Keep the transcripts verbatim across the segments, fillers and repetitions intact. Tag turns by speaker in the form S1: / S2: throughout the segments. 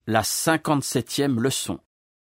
S1: La cinquante-septième leçon.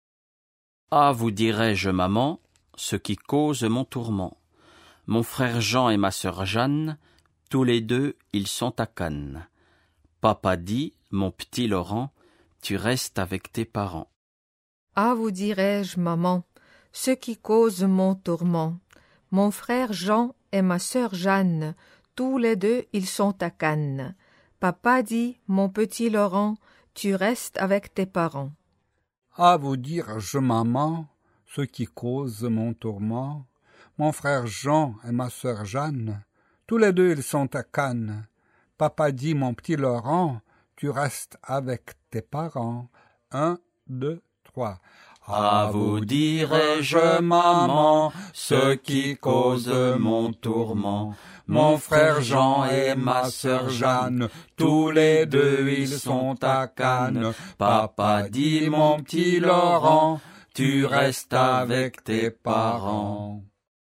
S1: Ah, vous dirai-je, maman, ce qui cause mon tourment. Mon frère Jean et ma sœur Jeanne, tous les deux, ils sont à Cannes. Papa dit, mon petit Laurent, tu restes avec tes parents.
S2: Ah, vous dirai-je, maman, ce qui cause mon tourment. Mon frère Jean et ma sœur Jeanne, tous les deux, ils sont à Cannes. Papa dit, mon petit Laurent, tu restes avec tes parents.
S3: À vous dire, je maman, ce qui cause mon tourment. Mon frère Jean et ma sœur Jeanne, tous les deux ils sont à Cannes. Papa dit, mon petit Laurent, tu restes avec tes parents. Un, deux, trois.
S1: À vous dirai-je, maman, ce qui cause mon tourment. Mon frère Jean et ma sœur Jeanne, tous les deux ils sont à Cannes. Papa dit, mon petit Laurent, tu restes avec tes parents.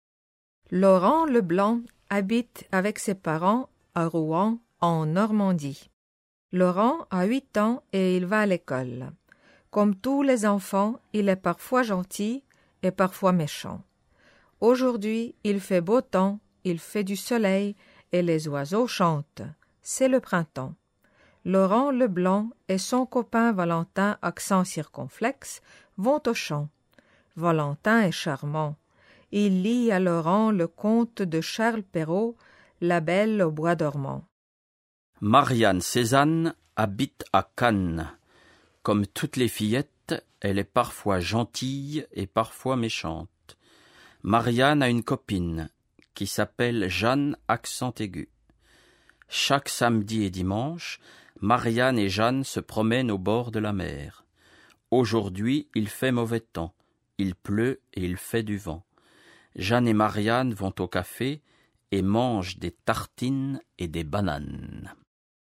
S2: Laurent Leblanc habite avec ses parents à Rouen, en Normandie. Laurent a huit ans et il va à l'école. Comme tous les enfants, il est parfois gentil et parfois méchant. Aujourd'hui, il fait beau temps, il fait du soleil et les oiseaux chantent. C'est le printemps. Laurent Leblanc et son copain Valentin, accent circonflexe, vont au champ. Valentin est charmant. Il lit à Laurent le conte de Charles Perrault, La Belle au bois dormant.
S1: Marianne Cézanne habite à Cannes. Comme toutes les fillettes, elle est parfois gentille et parfois méchante. Marianne a une copine qui s'appelle Jeanne accent aigu. Chaque samedi et dimanche, Marianne et Jeanne se promènent au bord de la mer. Aujourd'hui, il fait mauvais temps, il pleut et il fait du vent. Jeanne et Marianne vont au café et mangent des tartines et des bananes.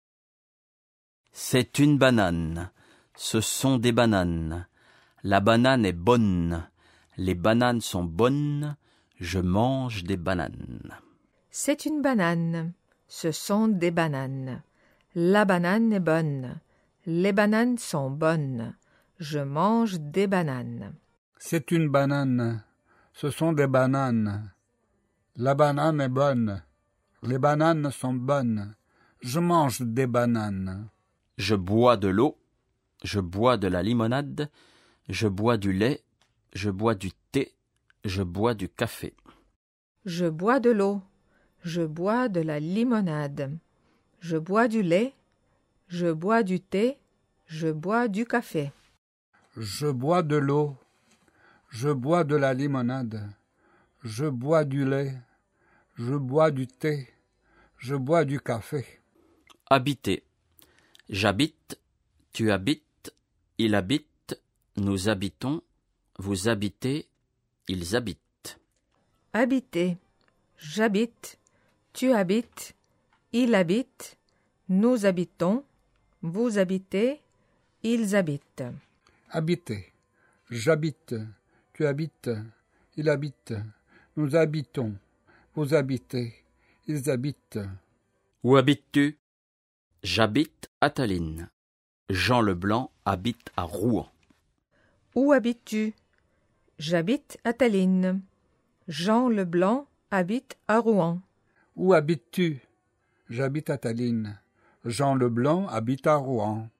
S1: C'est une banane. Ce sont des bananes. La banane est bonne. Les bananes sont bonnes. Je mange des bananes.
S2: C'est une banane. Ce sont des bananes. La banane est bonne. Les bananes sont bonnes. Je mange des bananes.
S3: C'est une banane. Ce sont des bananes. La banane est bonne. Les bananes sont bonnes. Je mange des bananes.
S1: Je bois de l'eau. Je bois de la limonade, je bois du lait, je bois du thé, je bois du café.
S2: Je bois de l'eau, je bois de la limonade, je bois du lait, je bois du thé, je bois du café.
S3: Je bois de l'eau, je bois de la limonade, je bois du lait, je bois du thé, je bois du café.
S1: Habiter. J'habite, tu habites. Il habite, nous habitons, vous habitez, ils habitent.
S2: Habiter. J'habite, tu habites, il habite, nous habitons, vous habitez, ils habitent.
S3: Habiter. J'habite, tu habites, il habite, nous habitons, vous habitez, ils habitent.
S1: Où habites-tu? J'habite à Tallinn. Jean Leblanc habite à Rouen.
S2: Où habites-tu? J'habite à Tallinn. Jean Leblanc habite à Rouen.
S3: Où habites-tu? J'habite à Tallinn. Jean Leblanc habite à Rouen.